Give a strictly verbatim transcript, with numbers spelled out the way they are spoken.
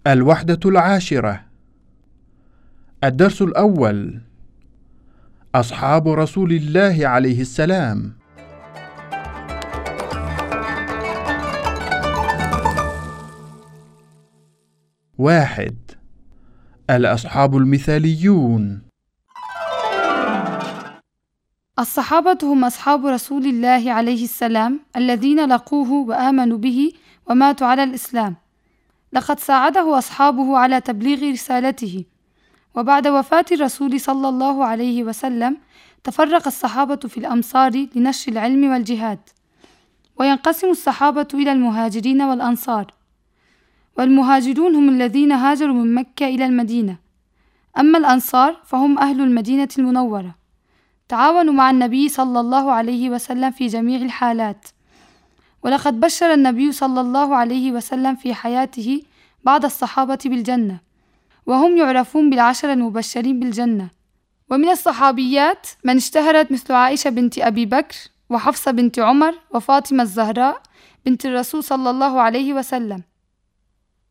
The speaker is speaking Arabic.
الوحدة العاشرة. الدرس الأول: أصحاب رسول الله عليه السلام. واحد: الأصحاب المثاليون. الصحابة هم أصحاب رسول الله عليه السلام الذين لقوه وآمنوا به وماتوا على الإسلام. لقد ساعده أصحابه على تبليغ رسالته، وبعد وفاة الرسول صلى الله عليه وسلم تفرق الصحابة في الأمصار لنشر العلم والجهاد، وينقسم الصحابة إلى المهاجرين والأنصار. والمهاجرون هم الذين هاجروا من مكة إلى المدينة، أما الأنصار فهم أهل المدينة المنورة، تعاونوا مع النبي صلى الله عليه وسلم في جميع الحالات. ولقد بشر النبي صلى الله عليه وسلم في حياته بعض الصحابة بالجنة، وهم يعرفون بالعشر المبشرين بالجنة. ومن الصحابيات من اشتهرت مثل عائشة بنت أبي بكر، وحفصة بنت عمر، وفاطمة الزهراء بنت الرسول صلى الله عليه وسلم.